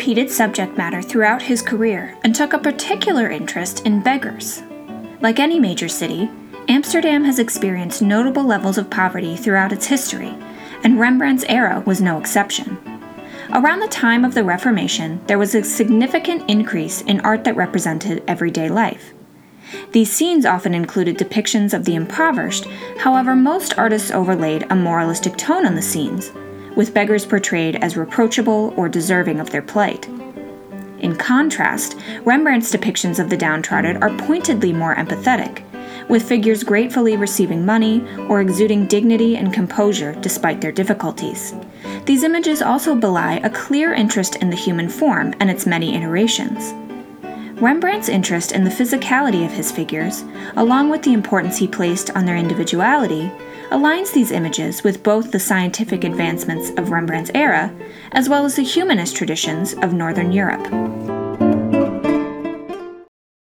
repeated subject matter throughout his career and took a particular interest in beggars. Like any major city, Amsterdam has experienced notable levels of poverty throughout its history, and Rembrandt's era was no exception. Around the time of the Reformation, there was a significant increase in art that represented everyday life. These scenes often included depictions of the impoverished, however, most artists overlaid a moralistic tone on the scenes, with beggars portrayed as reproachable or deserving of their plight. In contrast, Rembrandt's depictions of the downtrodden are pointedly more empathetic, with figures gratefully receiving money or exuding dignity and composure despite their difficulties. These images also belie a clear interest in the human form and its many iterations. Rembrandt's interest in the physicality of his figures, along with the importance he placed on their individuality, aligns these images with both the scientific advancements of Rembrandt's era, as well as the humanist traditions of Northern Europe.